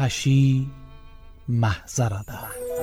هشی محضرده.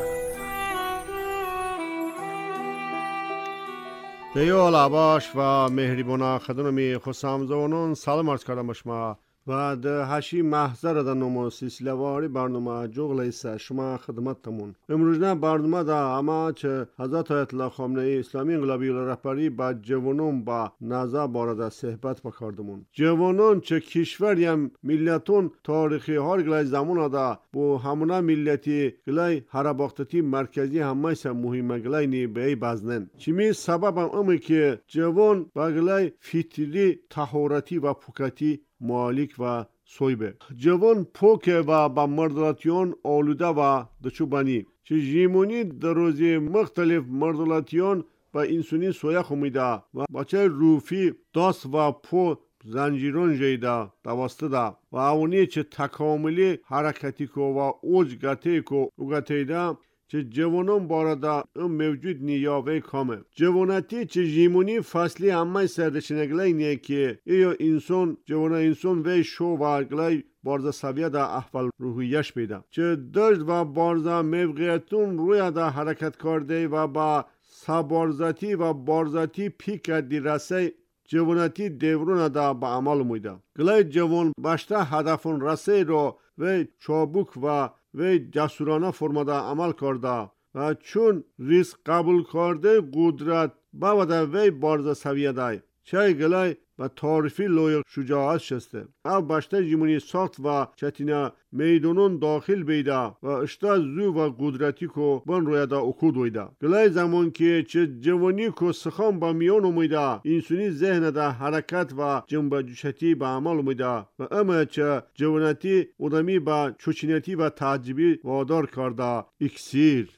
دیو باش و مهربانا خدمت خوشامزونون سلام عرض کردم شما و ده هشی محضر ده نمو سلسله واری برنامه جغل ایسا شما خدمت تمون. امروز نه برنامه ده اما چه حضرت آیت الله خامنه ای اسلامی انقلابی رهبری با جوانون با نزا بارده صحبت بکردمون. جوانون چه کشوریم ملتون تاریخی هر گلای زمان ده بو همونا ملتی گلای هرباختتی مرکزی همایسا مهمه گلای نی به ای بزنن. چمی سبب هم امی که جوان با گلای فیتری تحورتی و پوکتی مالک و سویبه جوان پوکه و با مردلاتیون آلوده و دچوبانی چه جیمونی در روزی مختلف مردلاتیون با انسانی سویا خمیده و بچه روفی داست و پو زنجیرون جیده دوسته ده و اونی چه تکاملی حرکتی کو و اوج گته کو اوگتیده چه جوانان بارده موجود نیاوه کامه جوانتی چه جیمونی فصلی همه سردشنگلی نیه که ایو انسان جوان انسان وی شو و گلی بارزه سویه ده احوال روحیش بیده چه دشت و بارزه موقعیتون روی ده حرکت کرده و با سبارزتی و بارزتی پیک دیرسه جوانتی دیورون ده با عمل مویده گلی جوان باشته هدفون رسه رو و چابک و جسورانه فرماده عمل کرده و چون ریسک قبول کرده قدرت باوده وی بارزه سویه ده چه گلای و تعریفی لایق شجاعت شسته او باشته جیمونی ساخت و چتینه میدونون داخل بیده و اشتا زو و قدرتی کو بن روی دا اکود ویده گلای زمان که چه جوانی کو سخام با میان امیده انسانی ذهن دا حرکت و جنب جوشتی با عمل امیده و اما چه جوانتی ادمی با چوچینتی و تعجبی وادار کرده اکسیر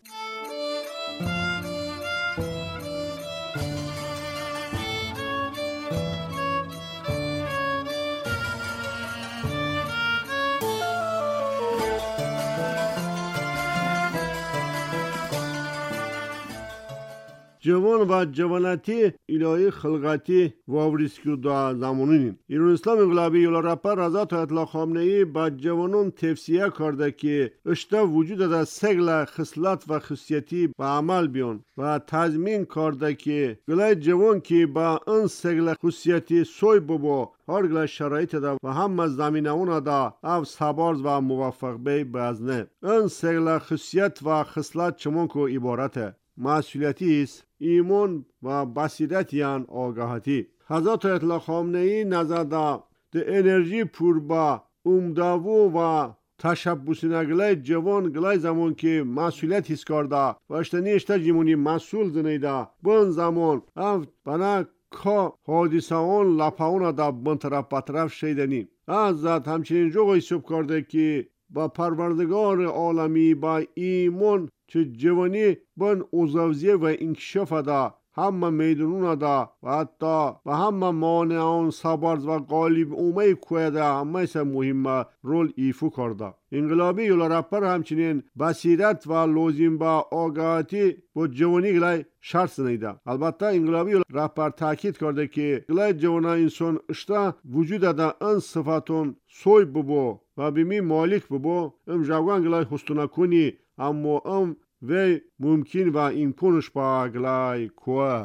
جوان و جوانتی الهی خلقتی واوریسکو دا زمانین ایران اسلام انقلابی یولا رهبر حضرت آیت الله خامنه ای با جوانان توصیه کرده که اشتا وجود دا سگل خصلت و خصیتی به عمل بیان و تضمین کرده که گلای جوان که با ان سگل خصیتی سوی ببو هر گلای شرایط دا و هم زمینه اون دا او سبارز و موفق بی بازنه ان سگل خصیت و خصلت چمون کو عبارته مسئولیتی است ایمان و بصیرت یان آگاهی حضرت آیت الله خامنه ای نظر ده انرژی پر با امداو و تشبسینه گلای جوان گلای زمان که مسئولیت حس کرده و اشتنی اشتا جیمونی مسئول زنیده بن زمان او بنا که حادثه آن لپاون ده بن طرف بطرف شیدنی از ذات همچنین جو حساب کرده که با پروردگار عالمی با ایمان چه جوانی بن اوزاوزیه و انکشاف ده همه میدونون ده و حتی و همه مانعان سبارز و غالب اومه کویده همه ایسا مهمه رول ایفو کرده انقلابی یولا رهبر همچنین بصیرت و لازم با آگاهی با جوانی گلای شرط سنیده البته انقلابی یولا رهبر تاکید کرده که گلای جوان انسان اشتا وجود ده ان صفاتون سوی ببو و بیمی مالک ببو ام جوان گلای خستونه کنی اما ام و ممکن و امکانش با گلای کوه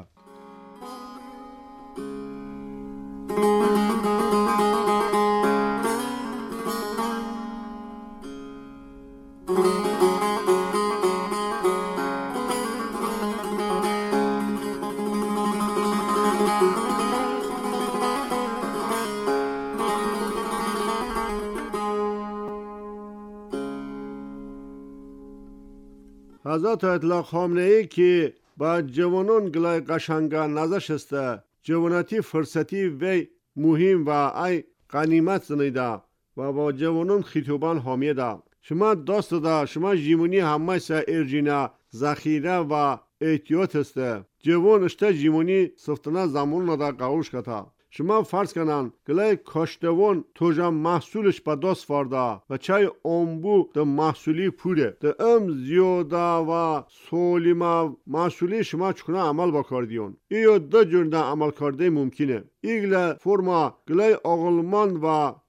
حضرت آیت الله خامنه ای که با جوانان گلای قشنگا نزشسته جوانتی فرصتی و مهم و ای غنیمت زنیده و با جوانان خطوبان حامیه ده شما دست ده شما جیمونی همه سا ارجینه ذخیره و احتیاط است جوان اشته جیمونی سفتنه زمان ده قوش کتا شما فرض کنن گلای کاشتوان توجا محصولش با دست فرده و چای آنبو ده محصولی پوره ده ام زیاده و سولیما محصولی شما چکنه عمل بکردیون ایو ده جور ده عمل کرده ممکنه ایگل فرما گلای اغلمان و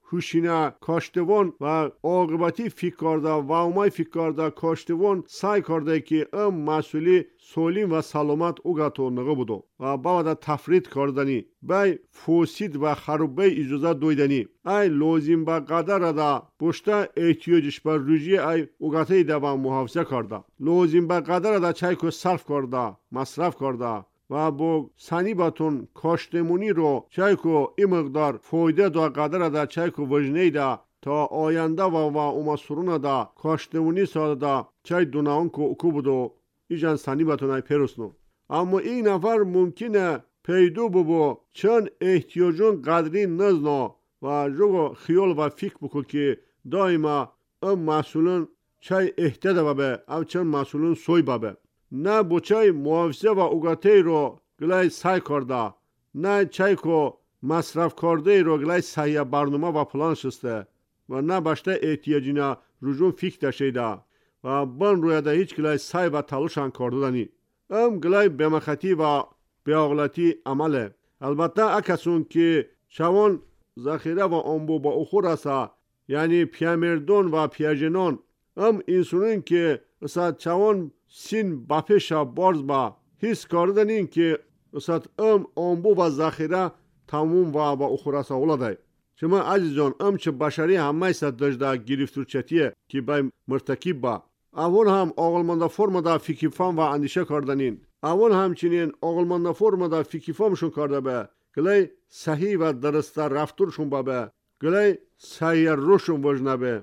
هوشینا کاشتوان و عاقبتی فکر کرده و اومای فکر کرده کاشتوان سعی کرده که مسئولی سالم و سلامت اوگاتو نگه بودو و بعد تفرید کردنی بای فوسید و خرابه اجازه دویدنی ای لازم با قدر دا بشته احتیاجش بر روزی ای اوگاته دا محافظه کرده لازم با قدر دا چای کو صرف کرده مصرف کرده و با سنی باتون کاشتمونی رو چای کو این مقدار فایده دا قدر دا چای کو وجنه دا تا آینده و اوما سرون دا کاشتمونی ساده دا چای دوناون کو اکو بودو ایجان سنی باتون ای پیرسنو اما این نفر ممکنه پیدو ببو چون احتیاجون قدری نزنا و جو خیال و فکر بکن که دائما مسئولون چای احتیاج بابه او چون مسئولون سوی بابه نه بو چای محافظه و اوگاته رو گلای سعی کرده نه چای کو مصرف کرده رو گلای سعی برنامه و پلان شسته و نه باشته احتیاجینا رجون فکر داشته و بان روی ده هیچ گلای سعی و تلاشان کرده دانی گلای بمخطی و بیاغلطی عمله البته اکسون که چوان ذخیره و انبو با اخور است یعنی پیامردون و پیاجنان اینسونین که اصلا چوان سین باپشا بارز با حس کردنین که اصلا انبو و ذخیره تموم و با اخور است اولاده شما عزیزان چه بشری همه است داشته گرفتارچتیه که بای مرتکب با اول هم عقلمند فرم دا فکر فهم و اندیشه کردنین اول همچنین عقلمند فرم دا فکر فهمشون کرده به گلی صحیح و درست رفتارشون به گلی صحیح روشون وجنه به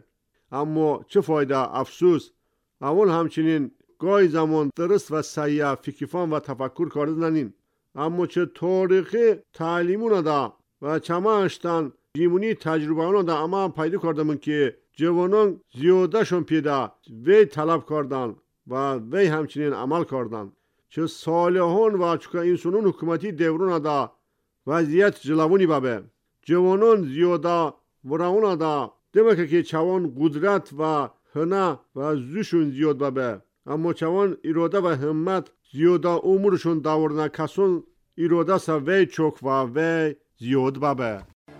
اما چه فایده افسوس اول همچنین گاهی زمان درست و صحیح فکر فهم و تفکر کردنین اما چه تاریخی تعلیمون دا و چماشتن جیمونی تجربه دا اما پیدا کردمون که جوانان زیاده شون پیدا وی طلب کردن و وی همچنین عمل کردن چه صالحان و چکا انسانون حکومتی دورون دا وضعیت جلوونی بابه جوانان زیاده ورعون دا دمکه که چوان قدرت و هنه و زوشون زیاد بابه اما چوان اراده و همت زیاده امورشون داورنه کسون اراده سا وی چوک و وی زیاد بابه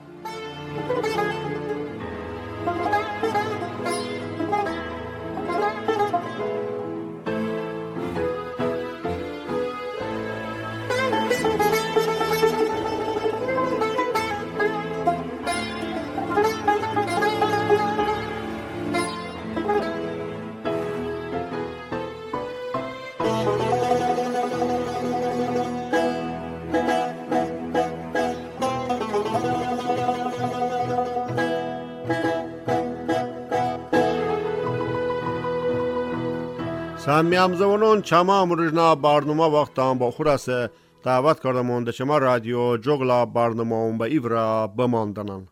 سمیامزونون چما امروزنا برنامه وقتان با خورسه دعوت کردم اونده چما رادیو جغلا برنامه اون به ایورا بماندنن